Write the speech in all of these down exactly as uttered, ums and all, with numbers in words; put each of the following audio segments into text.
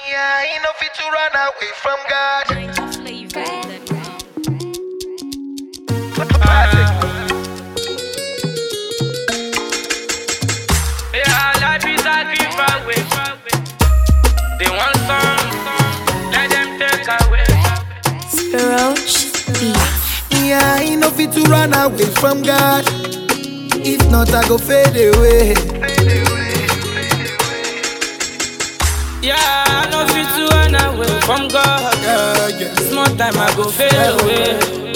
Yeah, ain't no fit to run away from God. Yeah, life is a giveaway. They want some, let them take away. Roach Beats. Yeah, ain't no fit to run away from God. If not, I go fade away. Yeah, I know fit to run away from God. Yeah, yeah. Small time I go fade away.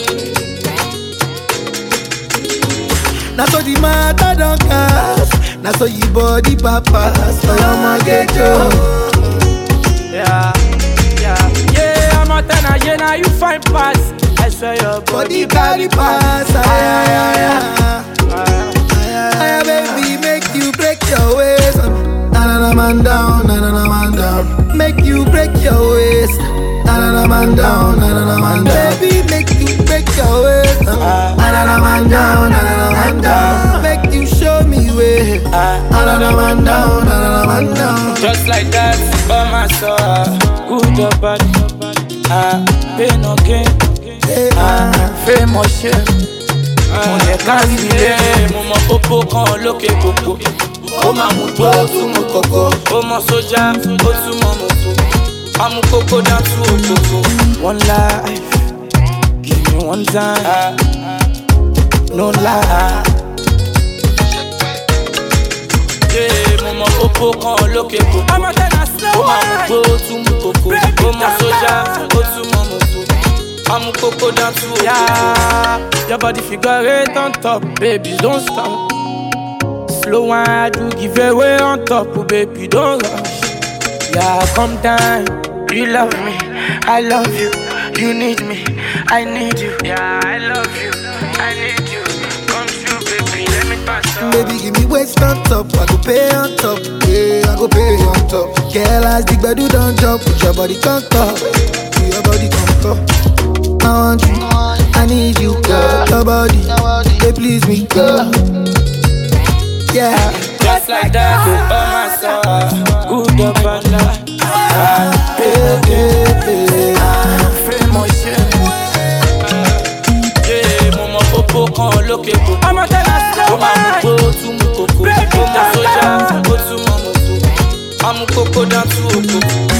Now so the matter don't cast. Now so your body papas. So I'ma get you. Yeah, yeah, yeah. I'm a tenor, yeah. Now you find pass. I swear your Body body carry pass. Ay, ay, ay, Ah, ay. Ay, baby, make you break your waist. Na na na man down, na na na man down. Make you break your waist. Na na na man down, na na na man down. Baby, make you break your waist. Na na na man down, na na na man down. Make you show me way. Na na na man down, na na na man down. Just like that, by my soul. Good or bad, ah, pain or gain, Hey, ah, famous shit. Mo lè kárí ilé, mo mọ pópó kan lókè kòkó. Ó máa mú tó tún mú kòkó. Ó mọ sójà, ó tún mọ mọ́tò. A mú kókó dá tú òkòkò. One life, give me one time, no lie. Yeah, mo mọ pópó kan lókè kòkó. Ó máa mú tó tún mú kòkó. Ó mọ sójà, ó tún mọ mọ́tò. A mú kókó dá tú òkòkò. Yeah, your body figure eight on top, baby, don't stop. Slow one, I do give away on top, oh baby, don't rush. Yeah, come down, you love me, I love you, you need me, I need you. Yeah, I love you, I need you. Come true, baby, let me pass up. baby, give me waist on top. I go pay on top. Yeah, I go pay on top. Girl, as the bedu don't jump, put your body on top. Put your body on top. I want you, I need you, girl. Your body, they please me, girl. Yeah, Just like that, go by my side. Good or bad, ah, hey, hey, hey. famous shit. Yeah, mo mọ pópó kan lókè kòkó. Ó máa mú tó tún mú kòkó. Ó mọ sójà, ó tún mọ mọ́tò. A mú kókó dá tú òkòkò.